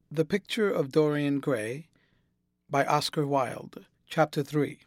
The Picture of Dorian Gray by Oscar Wilde. Chapter 3.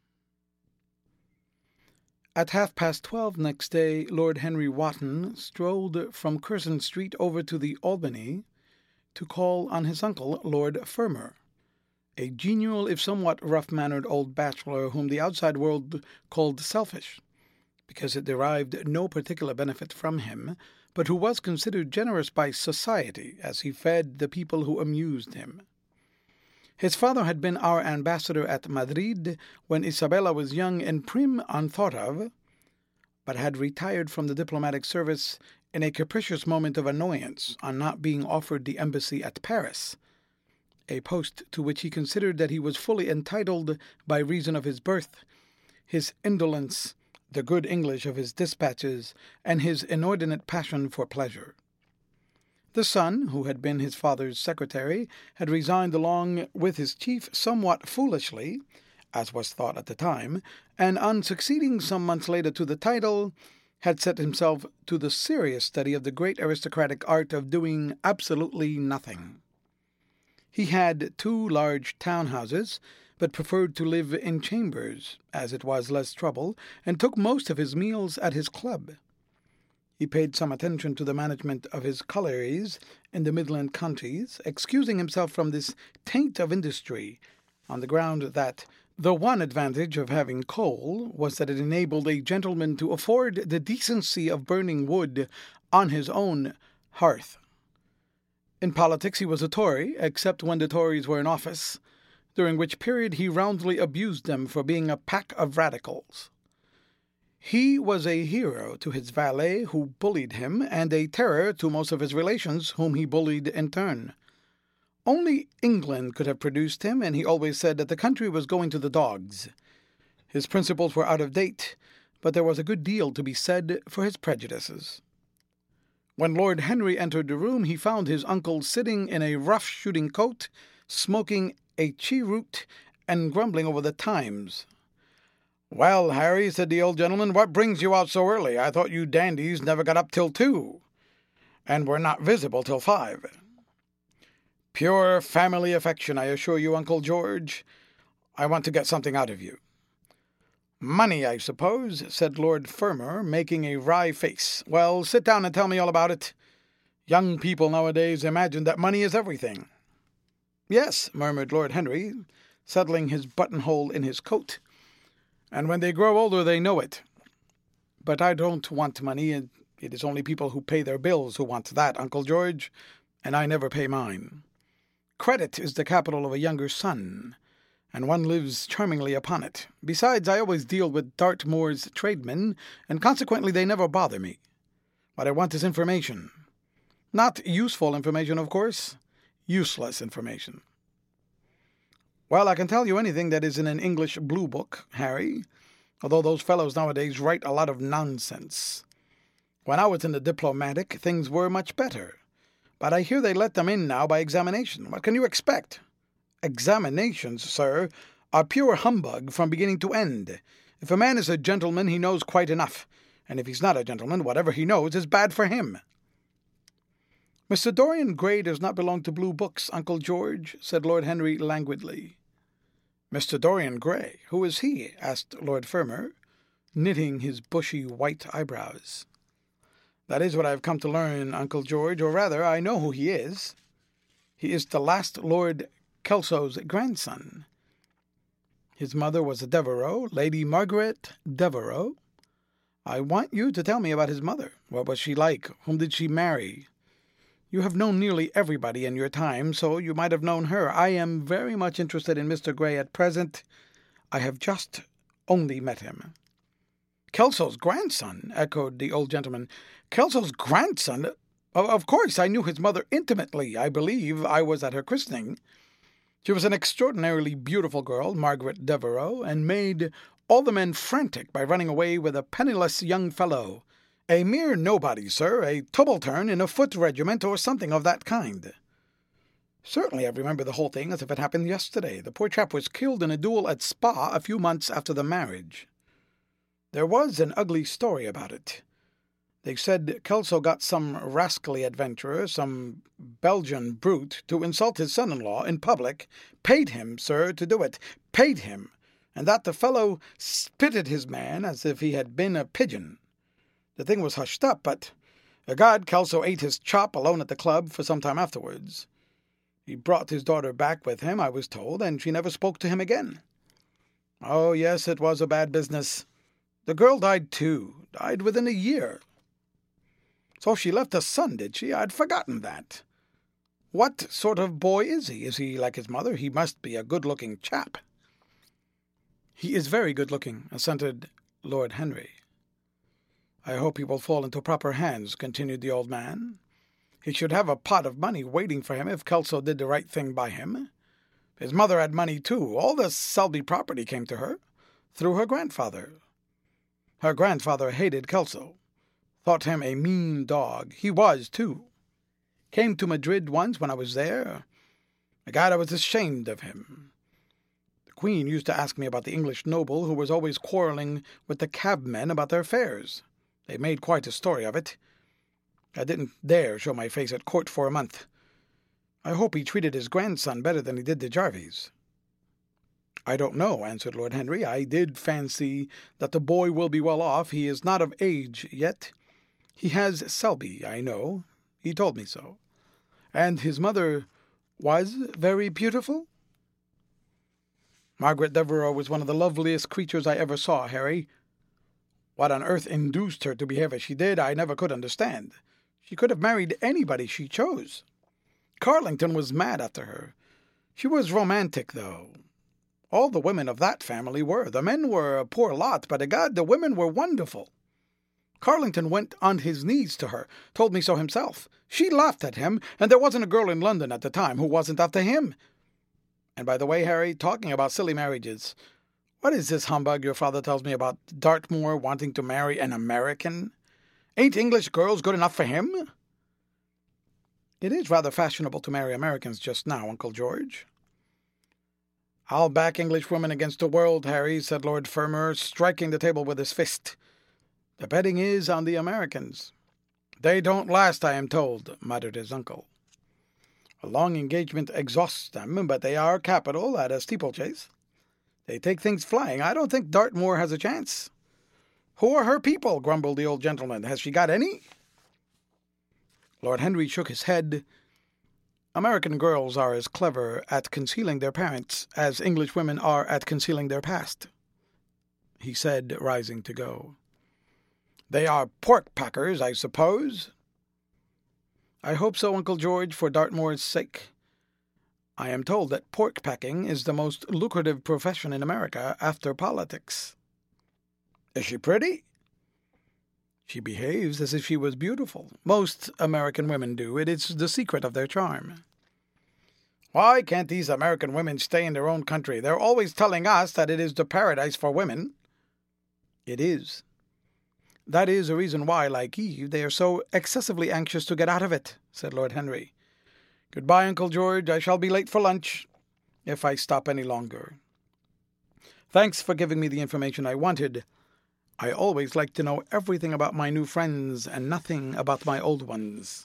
At 12:30 next day, Lord Henry Wotton strolled from Curzon Street over to the Albany to call on his uncle, Lord Fermor, a genial if somewhat rough-mannered old bachelor whom the outside world called selfish, because it derived no particular benefit from him, but who was considered generous by society, as he fed the people who amused him. His father had been our ambassador at Madrid when Isabella was young and prim unthought of, but had retired from the diplomatic service in a capricious moment of annoyance on not being offered the embassy at Paris, a post to which he considered that he was fully entitled by reason of his birth, his indolence, the good English of his dispatches, and his inordinate passion for pleasure. The son, who had been his father's secretary, had resigned along with his chief somewhat foolishly, as was thought at the time, and on succeeding some months later to the title, had set himself to the serious study of the great aristocratic art of doing absolutely nothing. He had 2 large town-houses, but preferred to live in chambers, as it was less trouble, and took most of his meals at his club. He paid some attention to the management of his collieries in the Midland counties, excusing himself from this taint of industry, on the ground that the one advantage of having coal was that it enabled a gentleman to afford the decency of burning wood on his own hearth. In politics he was a Tory, except when the Tories were in office, during which period he roundly abused them for being a pack of radicals. He was a hero to his valet, who bullied him, and a terror to most of his relations, whom he bullied in turn. Only England could have produced him, and he always said that the country was going to the dogs. His principles were out of date, but there was a good deal to be said for his prejudices. When Lord Henry entered the room, he found his uncle sitting in a rough shooting coat, smoking a cheroot, and grumbling over the Times. "Well, Harry," said the old gentleman, "what brings you out so early? I thought you dandies never got up till 2, and were not visible till 5. "Pure family affection, I assure you, Uncle George. I want to get something out of you." "Money, I suppose," said Lord Fermor, making a wry face. "Well, sit down and tell me all about it. Young people nowadays imagine that money is everything." "Yes," murmured Lord Henry, settling his buttonhole in his coat, "and when they grow older they know it. But I don't want money, and it is only people who pay their bills who want that, Uncle George, and I never pay mine. Credit is the capital of a younger son, and one lives charmingly upon it. Besides, I always deal with Dartmoor's tradesmen, and consequently they never bother me. What I want is information. Not useful information, of course. Useless information." "Well, I can tell you anything that is in an English blue book, Harry, although those fellows nowadays write a lot of nonsense. When I was in the diplomatic, things were much better, but I hear they let them in now by examination. What can you expect? Examinations, sir, are pure humbug from beginning to end. If a man is a gentleman, he knows quite enough, and if he's not a gentleman, whatever he knows is bad for him." "Mr. Dorian Gray does not belong to blue books, Uncle George," said Lord Henry languidly. "Mr. Dorian Gray? Who is he?" asked Lord Fermor, knitting his bushy white eyebrows. "That is what I have come to learn, Uncle George, or rather, I know who he is. He is the last Lord Kelso's grandson. His mother was a Devereux, Lady Margaret Devereux. I want you to tell me about his mother. What was she like? Whom did she marry? You have known nearly everybody in your time, so you might have known her. I am very much interested in Mr. Gray at present. I have just only met him." "Kelso's grandson?" echoed the old gentleman. "Kelso's grandson? Of course, I knew his mother intimately. I believe I was at her christening. She was an extraordinarily beautiful girl, Margaret Devereux, and made all the men frantic by running away with a penniless young fellow. A mere nobody, sir, a subaltern in a foot regiment or something of that kind." "Certainly I remember the whole thing as if it happened yesterday. The poor chap was killed in a duel at Spa a few months after the marriage." "There was an ugly story about it. They said Kelso got some rascally adventurer, some Belgian brute, to insult his son-in-law in public, paid him, sir, to do it, paid him, and that the fellow spitted his man as if he had been a pigeon. The thing was hushed up, but, egad, Kelso ate his chop alone at the club for some time afterwards. He brought his daughter back with him, I was told, and she never spoke to him again. Oh, yes, it was a bad business. The girl died too, died within a year. So she left a son, did she? I'd forgotten that. What sort of boy is he? Is he like his mother? He must be a good-looking chap. He is very good-looking, assented Lord Henry. I hope he will fall into proper hands, continued the old man. He should have a pot of money waiting for him if Kelso did the right thing by him. His mother had money, too. All the Selby property came to her, through her grandfather. Her grandfather hated Kelso. Thought him a mean dog. He was, too. Came to Madrid once when I was there. Egad, I was ashamed of him. The Queen used to ask me about the English noble who was always quarrelling with the cabmen about their fares. They made quite a story of it. I didn't dare show my face at court for a month. I hope he treated his grandson better than he did the Jarvies. I don't know, answered Lord Henry. I did fancy that the boy will be well off. He is not of age yet. He has Selby, I know. He told me so. And his mother was very beautiful? Margaret Devereux was one of the loveliest creatures I ever saw, Harry. What on earth induced her to behave as she did, I never could understand. She could have married anybody she chose. Carlington was mad after her. She was romantic, though. All the women of that family were. The men were a poor lot, but egad, the women were wonderful. Carlington went on his knees to her, told me so himself. She laughed at him, and there wasn't a girl in London at the time who wasn't after him. And by the way, Harry, talking about silly marriages, what is this humbug your father tells me about Dartmoor wanting to marry an American? Ain't English girls good enough for him? It is rather fashionable to marry Americans just now, Uncle George. I'll back English women against the world, Harry, said Lord Fermor, striking the table with his fist. The betting is on the Americans. They don't last, I am told, muttered his uncle. A long engagement exhausts them, but they are capital at a steeplechase. They take things flying. I don't think Dartmoor has a chance. Who are her people? Grumbled the old gentleman. Has she got any? Lord Henry shook his head. American girls are as clever at concealing their parents as English women are at concealing their past, he said, rising to go. They are pork-packers, I suppose? I hope so, Uncle George, for Dartmoor's sake. I am told that pork-packing is the most lucrative profession in America after politics. Is she pretty? She behaves as if she was beautiful. Most American women do. It is the secret of their charm. Why can't these American women stay in their own country? They're always telling us that it is the paradise for women. It is. That is a reason why, like Eve, they are so excessively anxious to get out of it, said Lord Henry. Goodbye, Uncle George. I shall be late for lunch, if I stop any longer. Thanks for giving me the information I wanted. I always like to know everything about my new friends and nothing about my old ones.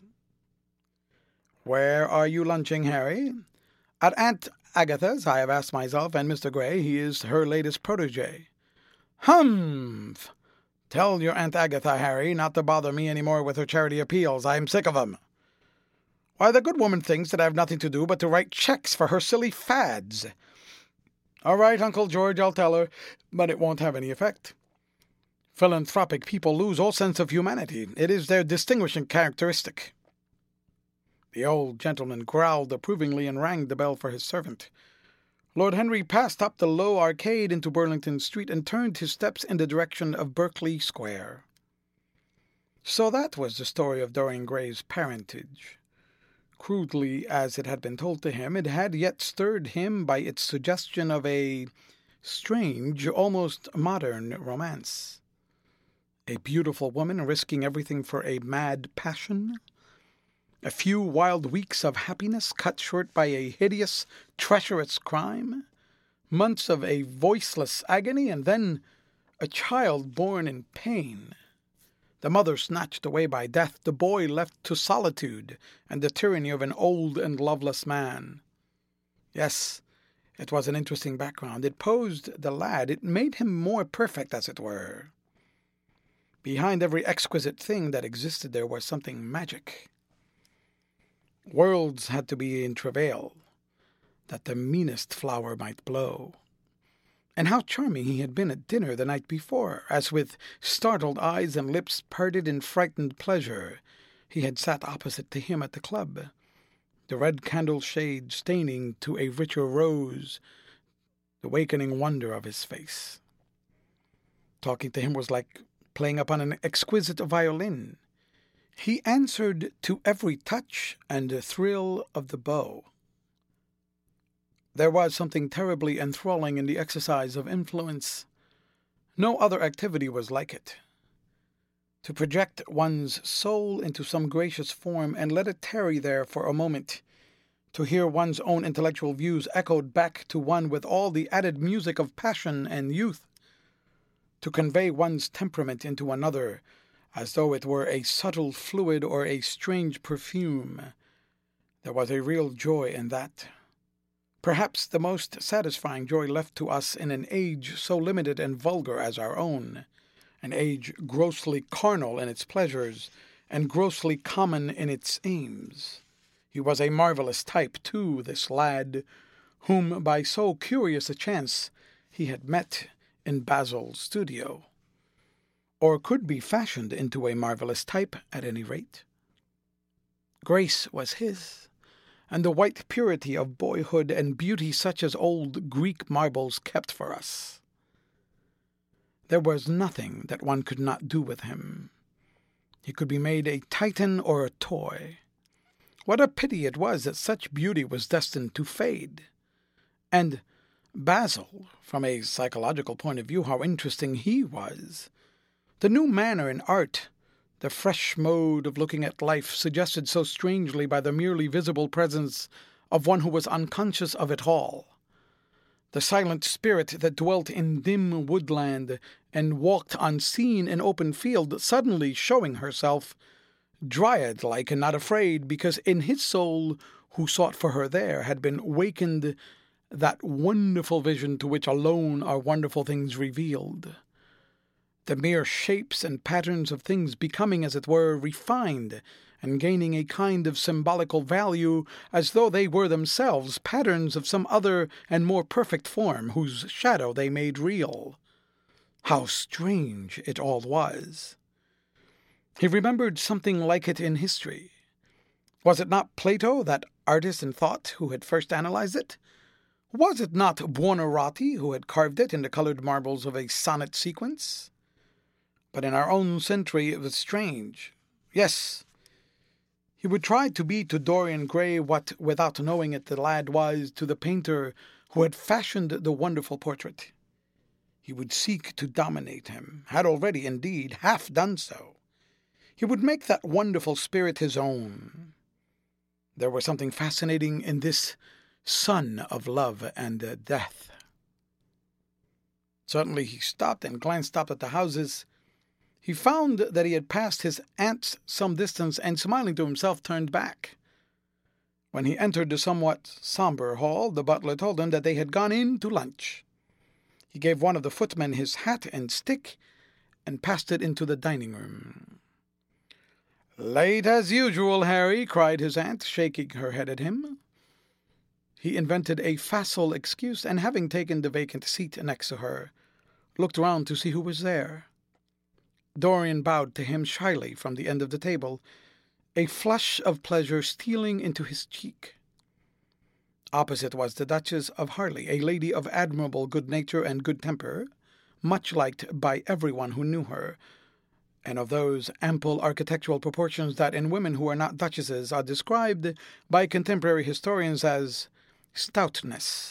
Where are you lunching, Harry? At Aunt Agatha's, I have asked myself, and Mr. Grey, he is her latest protégé. Humph! Tell your Aunt Agatha, Harry, not to bother me any more with her charity appeals. I am sick of them. Why, the good woman thinks that I have nothing to do but to write checks for her silly fads. All right, Uncle George, I'll tell her, but it won't have any effect. Philanthropic people lose all sense of humanity. It is their distinguishing characteristic. The old gentleman growled approvingly and rang the bell for his servant. Lord Henry passed up the low arcade into Burlington Street and turned his steps in the direction of Berkeley Square. So that was the story of Dorian Gray's parentage. Crudely as it had been told to him, it had yet stirred him by its suggestion of a strange, almost modern romance. A beautiful woman risking everything for a mad passion? A few wild weeks of happiness cut short by a hideous, treacherous crime? Months of a voiceless agony, and then a child born in pain? the mother snatched away by death, the boy left to solitude and the tyranny of an old and loveless man. Yes, it was an interesting background. It posed the lad. It made him more perfect, as it were. Behind every exquisite thing that existed there was something magic. Worlds had to be in travail, that the meanest flower might blow. And how charming he had been at dinner the night before, as with startled eyes and lips parted in frightened pleasure, he had sat opposite to him at the club, the red candle shade staining to a richer rose the wakening wonder of his face. Talking to him was like playing upon an exquisite violin. He answered to every touch and thrill of the bow. There was something terribly enthralling in the exercise of influence. No other activity was like it. To project one's soul into some gracious form and let it tarry there for a moment, to hear one's own intellectual views echoed back to one with all the added music of passion and youth, to convey one's temperament into another, as though it were a subtle fluid or a strange perfume. There was a real joy in that. Perhaps the most satisfying joy left to us in an age so limited and vulgar as our own, an age grossly carnal in its pleasures and grossly common in its aims. He was a marvelous type, too, this lad, whom by so curious a chance he had met in Basil's studio, or could be fashioned into a marvelous type at any rate. Grace was his, and the white purity of boyhood and beauty such as old Greek marbles kept for us. There was nothing that one could not do with him. He could be made a Titan or a toy. What a pity it was that such beauty was destined to fade. And Basil, from a psychological point of view, how interesting he was. The new manner in art, the fresh mode of looking at life suggested so strangely by the merely visible presence of one who was unconscious of it all. The silent spirit that dwelt in dim woodland and walked unseen in open field, suddenly showing herself, dryad-like and not afraid, because in his soul, who sought for her there, had been wakened that wonderful vision to which alone are wonderful things revealed. The mere shapes and patterns of things becoming, as it were, refined, and gaining a kind of symbolical value, as though they were themselves patterns of some other and more perfect form, whose shadow they made real. How strange it all was! He remembered something like it in history. Was it not Plato, that artist in thought, who had first analyzed it? Was it not Buonarroti who had carved it in the colored marbles of a sonnet sequence? But in our own century it was strange. Yes, he would try to be to Dorian Gray what, without knowing it, the lad was to the painter who had fashioned the wonderful portrait. He would seek to dominate him, had already, indeed, half done so. He would make that wonderful spirit his own. There was something fascinating in this son of love and death. Suddenly he stopped and glanced up at the houses. He found that he had passed his aunt's some distance, and smiling to himself, turned back. When he entered the somewhat sombre hall, the butler told him that they had gone in to lunch. He gave one of the footmen his hat and stick, and passed it into the dining-room. "Late as usual, Harry," cried his aunt, shaking her head at him. He invented a facile excuse, and having taken the vacant seat next to her, looked round to see who was there. Dorian bowed to him shyly from the end of the table, a flush of pleasure stealing into his cheek. Opposite was the Duchess of Harley, a lady of admirable good nature and good temper, much liked by everyone who knew her, and of those ample architectural proportions that in women who are not duchesses are described by contemporary historians as stoutness.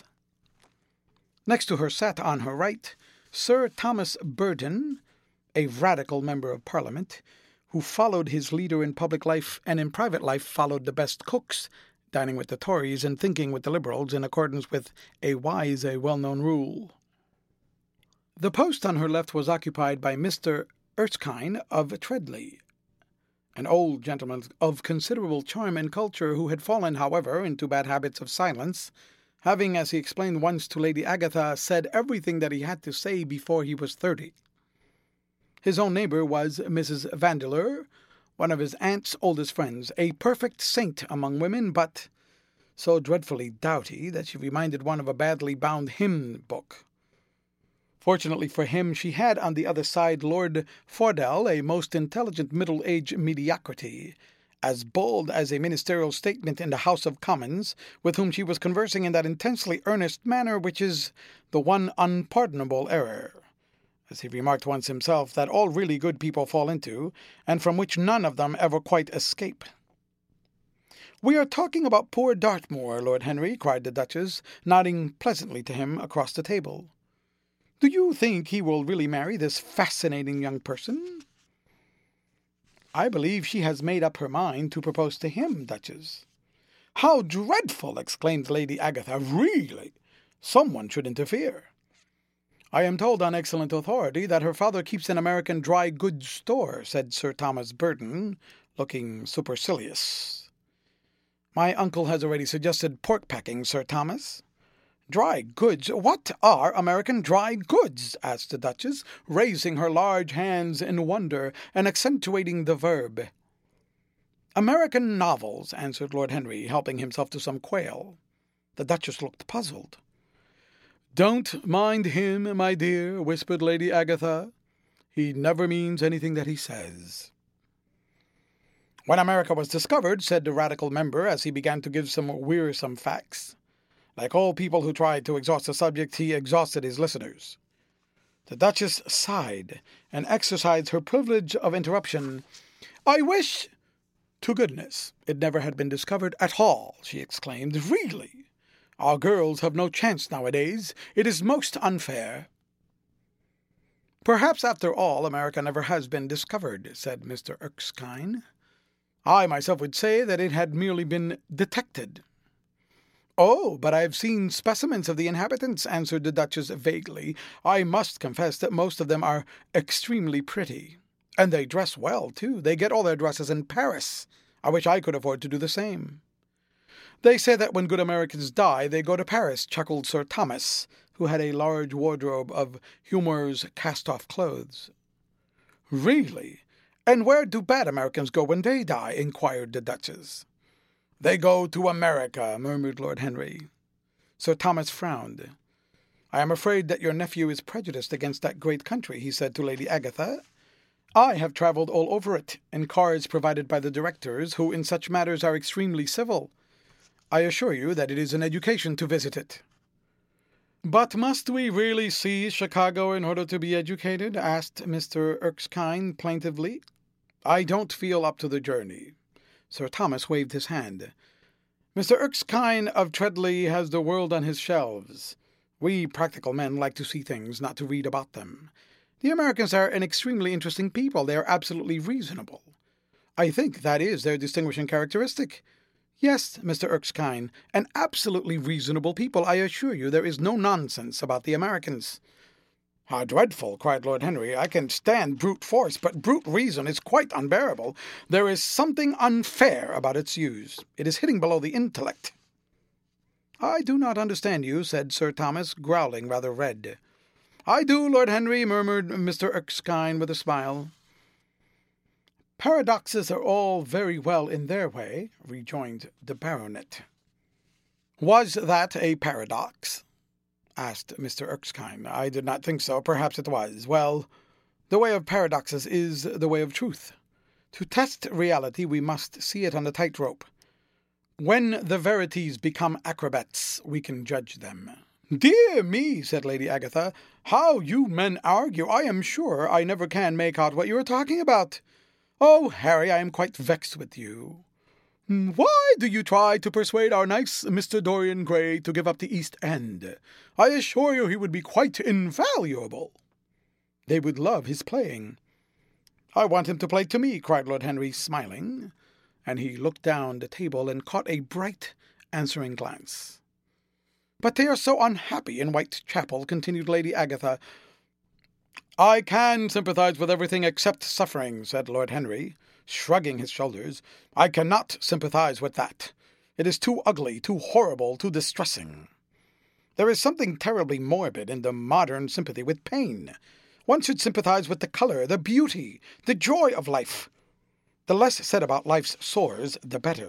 Next to her sat on her right Sir Thomas Burton, a radical member of Parliament, who followed his leader in public life and in private life followed the best cooks, dining with the Tories and thinking with the Liberals in accordance with a well-known rule. The post on her left was occupied by Mr. Erskine of Treadley, an old gentleman of considerable charm and culture who had fallen, however, into bad habits of silence, having, as he explained once to Lady Agatha, said everything that he had to say before he was 30. His own neighbour was Mrs. Vandeleur, one of his aunt's oldest friends, a perfect saint among women, but so dreadfully dowdy that she reminded one of a badly bound hymn book. Fortunately for him, she had on the other side Lord Fordell, a most intelligent middle-aged mediocrity, as bold as a ministerial statement in the House of Commons, with whom she was conversing in that intensely earnest manner which is the one unpardonable error, as he remarked once himself, that all really good people fall into, and from which none of them ever quite escape. "We are talking about poor Dartmoor, Lord Henry," cried the Duchess, nodding pleasantly to him across the table. "Do you think he will really marry this fascinating young person?" "I believe she has made up her mind to propose to him, Duchess." "How dreadful!" exclaimed Lady Agatha. "Really, someone should interfere." "I am told on excellent authority that her father keeps an American dry goods store," said Sir Thomas Burton, looking supercilious. "My uncle has already suggested pork-packing, Sir Thomas." "Dry goods? What are American dry goods?" asked the Duchess, raising her large hands in wonder and accentuating the verb. "American novels," answered Lord Henry, helping himself to some quail. The Duchess looked puzzled. "Don't mind him, my dear," whispered Lady Agatha. "He never means anything that he says." "When America was discovered," said the Radical member, as he began to give some wearisome facts, "like all people who tried to exhaust a subject, he exhausted his listeners." The Duchess sighed, and exercised her privilege of interruption. "I wish to goodness it never had been discovered at all," she exclaimed. "Really, our girls have no chance nowadays. It is most unfair." "Perhaps, after all, America never has been discovered," said Mr. Erskine. "I myself would say that it had merely been detected." "Oh, but I have seen specimens of the inhabitants," answered the Duchess vaguely. "I must confess that most of them are extremely pretty. And they dress well, too. They get all their dresses in Paris. I wish I could afford to do the same." "They say that when good Americans die, they go to Paris," chuckled Sir Thomas, who had a large wardrobe of Humour's cast-off clothes. "Really? And where do bad Americans go when they die?" inquired the Duchess. "They go to America," murmured Lord Henry. Sir Thomas frowned. "I am afraid that your nephew is prejudiced against that great country," he said to Lady Agatha. "I have travelled all over it, in cars provided by the directors, who in such matters are extremely civil. I assure you that it is an education to visit it." "But must we really see Chicago in order to be educated?" asked Mr. Erskine plaintively. "I don't feel up to the journey." Sir Thomas waved his hand. "Mr. Erskine of Treadley has the world on his shelves. We practical men like to see things, not to read about them. The Americans are an extremely interesting people. They are absolutely reasonable. I think that is their distinguishing characteristic. Yes, Mr. Erskine, an absolutely reasonable people. I assure you there is no nonsense about the Americans." "How dreadful!" cried Lord Henry. "I can stand brute force, but brute reason is quite unbearable. There is something unfair about its use. It is hitting below the intellect." "I do not understand you," said Sir Thomas, growling rather red. "I do, Lord Henry," murmured Mr. Erskine with a smile. "Paradoxes are all very well in their way," rejoined the baronet. "Was that a paradox?" asked Mr. Erskine. "I did not think so. Perhaps it was. Well, the way of paradoxes is the way of truth. To test reality we must see it on the tightrope. When the verities become acrobats, we can judge them." "Dear me," said Lady Agatha, "how you men argue! I am sure I never can make out what you are talking about. Oh, Harry, I am quite vexed with you. Why do you try to persuade our nice Mr. Dorian Gray to give up the East End? I assure you he would be quite invaluable." "They would love his playing." "I want him to play to me," cried Lord Henry, smiling, and he looked down the table and caught a bright, answering glance. "But they are so unhappy in Whitechapel," continued Lady Agatha. "I can sympathize with everything except suffering," said Lord Henry, shrugging his shoulders. "I cannot sympathize with that. It is too ugly, too horrible, too distressing. There is something terribly morbid in the modern sympathy with pain. One should sympathize with the color, the beauty, the joy of life. The less said about life's sores, the better."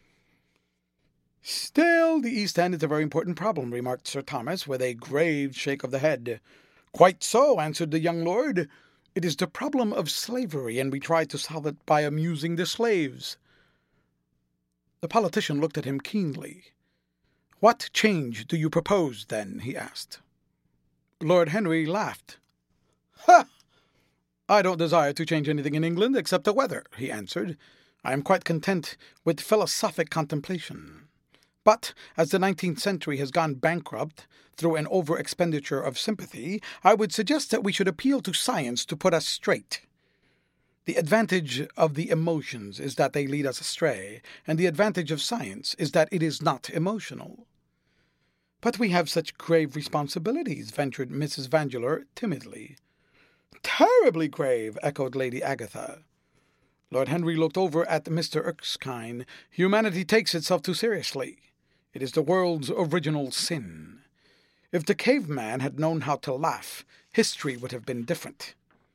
"Still, the East End is a very important problem," remarked Sir Thomas, with a grave shake of the head. "Quite so," answered the young lord. "It is the problem of slavery, and we try to solve it by amusing the slaves." The politician looked at him keenly. "What change do you propose, then?" he asked. Lord Henry laughed. "Ha! I don't desire to change anything in England except the weather," he answered. "I am quite content with philosophic contemplation. But, as the 19th century has gone bankrupt through an over-expenditure of sympathy, I would suggest that we should appeal to science to put us straight. The advantage of the emotions is that they lead us astray, and the advantage of science is that it is not emotional." "But we have such grave responsibilities," ventured Mrs. Vandeleur timidly. "Terribly grave," echoed Lady Agatha. Lord Henry looked over at Mr. Erskine. "Humanity takes itself too seriously. It is the world's original sin. If the caveman had known how to laugh, history would have been different."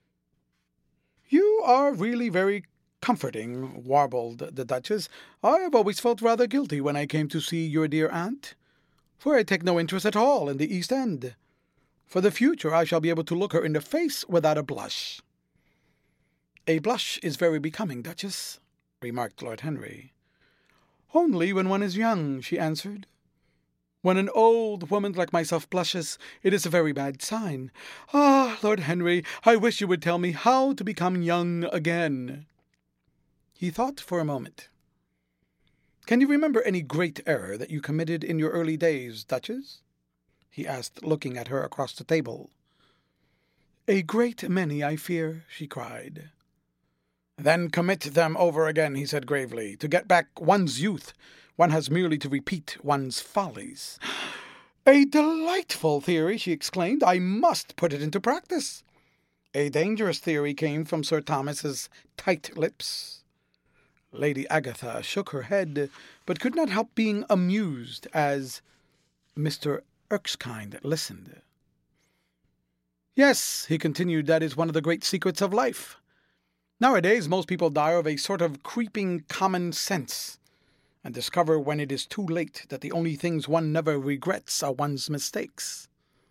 "You are really very comforting," warbled the Duchess. "I have always felt rather guilty when I came to see your dear aunt, for I take no interest at all in the East End. For the future I shall be able to look her in the face without a blush." "A blush is very becoming, Duchess," remarked Lord Henry. "Only when one is young," she answered. "When an old woman like myself blushes, it is a very bad sign. Ah, Lord Henry, I wish you would tell me how to become young again." He thought for a moment. "Can you remember any great error that you committed in your early days, Duchess?" he asked, looking at her across the table. "A great many, I fear," she cried. "Then commit them over again," he said gravely. "To get back one's youth, one has merely to repeat one's follies." "A delightful theory!" she exclaimed. "I must put it into practice." A dangerous theory came from Sir Thomas's tight lips. Lady Agatha shook her head, but could not help being amused as Mr. Erskine listened. "Yes," he continued, "that is one of the great secrets of life. Nowadays most people die of a sort of creeping common sense, and discover when it is too late that the only things one never regrets are one's mistakes."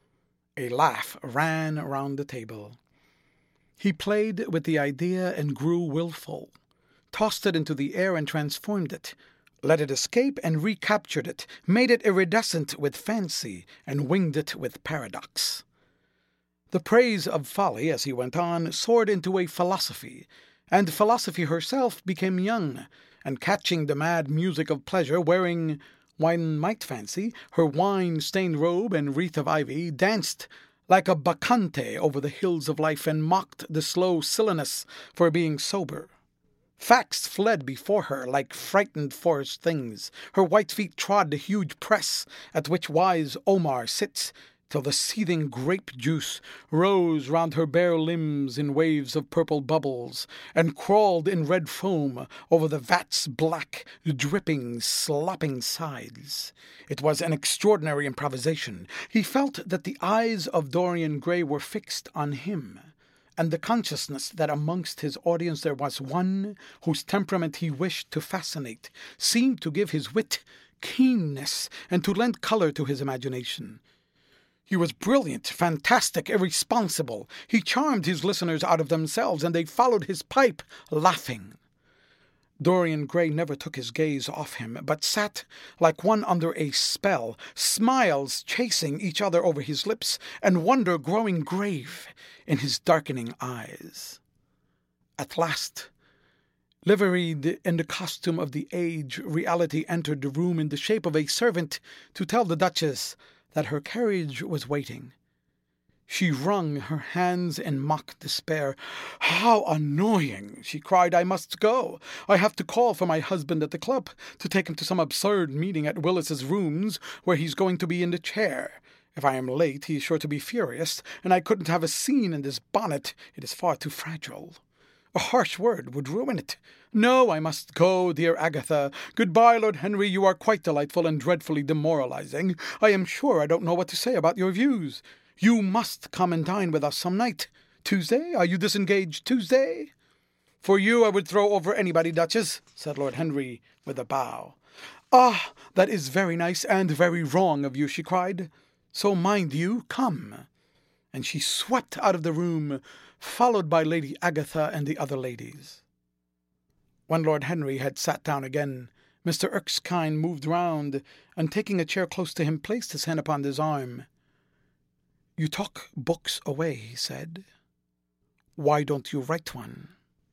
A laugh ran around the table. He played with the idea and grew willful, tossed it into the air and transformed it, let it escape and recaptured it, made it iridescent with fancy, and winged it with paradox. The praise of folly, as he went on, soared into a philosophy, and philosophy herself became young, and catching the mad music of pleasure, wearing, one might fancy, her wine-stained robe and wreath of ivy, danced like a bacchante over the hills of life, and mocked the slow silliness for being sober. Facts fled before her like frightened forest things. Her white feet trod the huge press at which wise Omar sits, till the seething grape juice rose round her bare limbs in waves of purple bubbles, and crawled in red foam over the vat's black, dripping, slopping sides. It was an extraordinary improvisation. He felt that the eyes of Dorian Gray were fixed on him, and the consciousness that amongst his audience there was one whose temperament he wished to fascinate seemed to give his wit keenness and to lend color to his imagination. He was brilliant, fantastic, irresponsible. He charmed his listeners out of themselves, and they followed his pipe, laughing. Dorian Gray never took his gaze off him, but sat like one under a spell, smiles chasing each other over his lips, and wonder growing grave in his darkening eyes. At last, liveried in the costume of the age, reality entered the room in the shape of a servant to tell the Duchess that her carriage was waiting. She wrung her hands in mock despair. "How annoying!" she cried. "I must go. I have to call for my husband at the club, to take him to some absurd meeting at Willis's Rooms, where he's going to be in the chair. If I am late, he is sure to be furious, and I couldn't have a scene in this bonnet. It is far too fragile. A harsh word would ruin it. No, I must go, dear Agatha. Goodbye, Lord Henry. You are quite delightful and dreadfully demoralizing. I am sure I don't know what to say about your views. You must come and dine with us some night. Tuesday? Are you disengaged Tuesday? For you I would throw over anybody, Duchess, said Lord Henry with a bow. Ah, that is very nice and very wrong of you, she cried. So mind you, come. And she swept out of the room, followed by Lady Agatha and the other ladies. When Lord Henry had sat down again, Mr. Erskine moved round, and taking a chair close to him, placed his hand upon his arm. You talk books away, he said. Why don't you write one?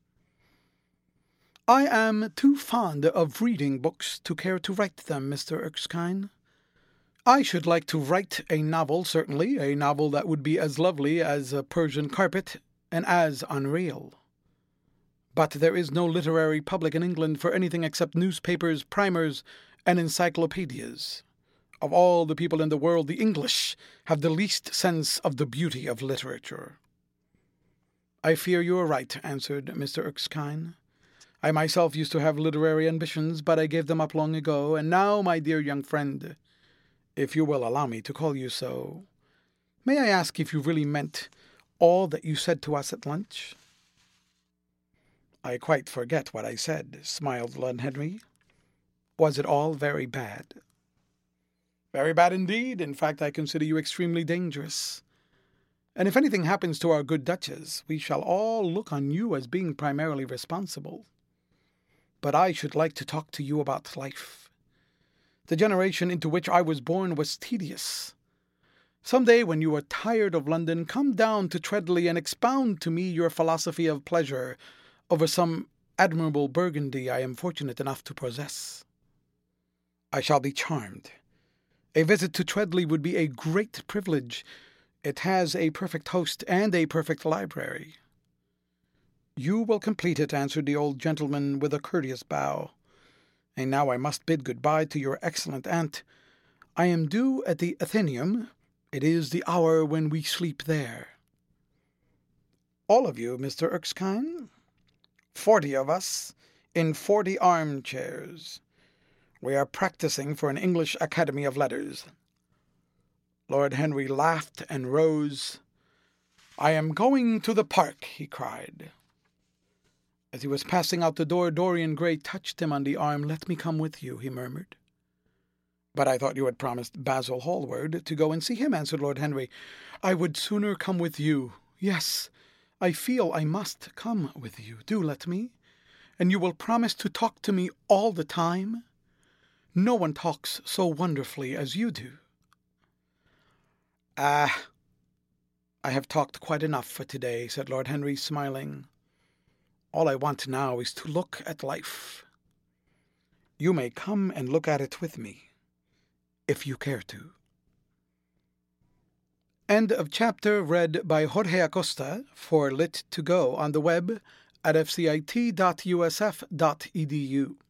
I am too fond of reading books to care to write them, Mr. Erskine. I should like to write a novel, certainly, a novel that would be as lovely as a Persian carpet and as unreal. But there is no literary public in England for anything except newspapers, primers, and encyclopedias. Of all the people in the world, the English have the least sense of the beauty of literature. I fear you are right, answered Mr. Erskine. I myself used to have literary ambitions, but I gave them up long ago, and now, my dear young friend, if you will allow me to call you so, may I ask if you really meant all that you said to us at lunch? I quite forget what I said, smiled Lord Henry. Was it all very bad? Very bad indeed. In fact, I consider you extremely dangerous. And if anything happens to our good Duchess, we shall all look on you as being primarily responsible. But I should like to talk to you about life. The generation into which I was born was tedious. Some day, when you are tired of London, come down to Treadley and expound to me your philosophy of pleasure over some admirable Burgundy I am fortunate enough to possess. I shall be charmed. A visit to Treadley would be a great privilege. It has a perfect host and a perfect library. You will complete it, answered the old gentleman with a courteous bow. And now I must bid good-bye to your excellent aunt. I am due at the Athenaeum. It is the hour when we sleep there. All of you, Mr. Erskine? 40 of us, in 40 armchairs. We are practicing for an English Academy of Letters. Lord Henry laughed and rose. I am going to the park, he cried. As he was passing out the door, Dorian Gray touched him on the arm. Let me come with you, he murmured. But I thought you had promised Basil Hallward to go and see him, answered Lord Henry. I would sooner come with you. Yes, I feel I must come with you. Do let me. And you will promise to talk to me all the time? No one talks so wonderfully as you do. I have talked quite enough for today, said Lord Henry, smiling. All I want now is to look at life. You may come and look at it with me, if you care to. End of chapter, read by Jorge Acosta for Lit2Go on the web at fcit.usf.edu.